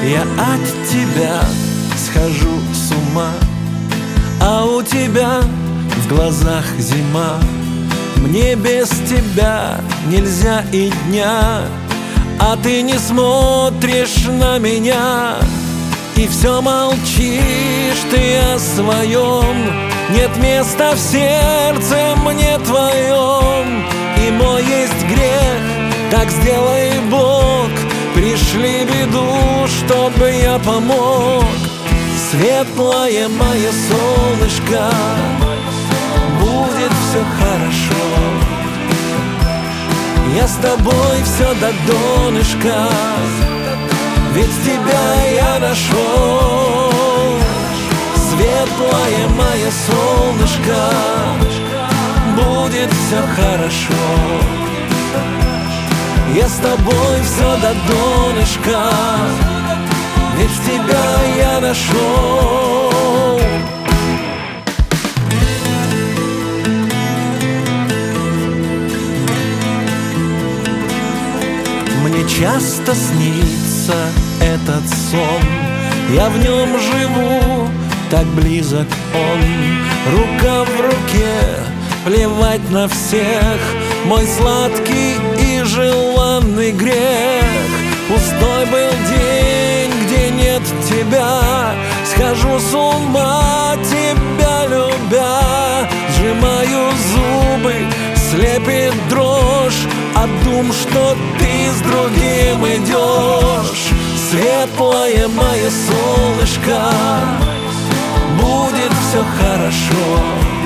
Я от тебя схожу с ума, а у тебя в глазах зима. Мне без тебя нельзя и дня, а ты не смотришь на меня. И все молчишь ты о своем, нет места в сердце мне твоем. И мой есть грех, так сделай Бог, пришли беду, чтобы я помог. Светлое мое солнышко, будет все хорошо. Я с тобой все до донышка, ведь тебя я нашел. Светлое мое солнышко, будет все хорошо. Я с тобой все до донышка, ведь тебя я нашел. Мне часто снится этот сон, я в нем живу, так близок он. Рука в руке, плевать на всех, мой сладкий и желанный грех. Пустой был день, где нет тебя, схожу с ума, тебя любя. Сжимаю зубы, слепит дрожь от дум, что ты с другим идешь. Светлое мое солнышко, будет все хорошо.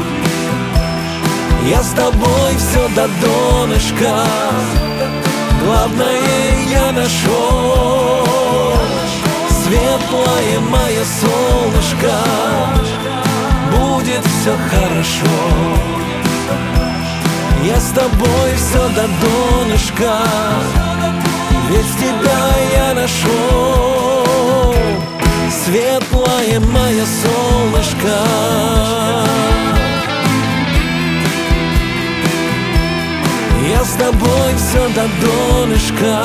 Я с тобой все до донышка, главное я нашел. Светлое мое солнышко, будет все хорошо. Я с тобой все до донышка, ведь тебя я нашел. Светлое мое солнышко, я с тобой все до донышка.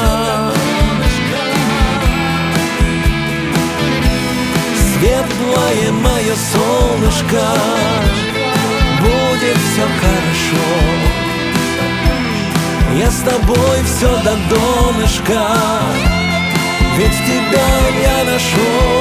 Светлое мое солнышко, будет все хорошо. Я с тобой все до донышка, ведь тебя я нашел.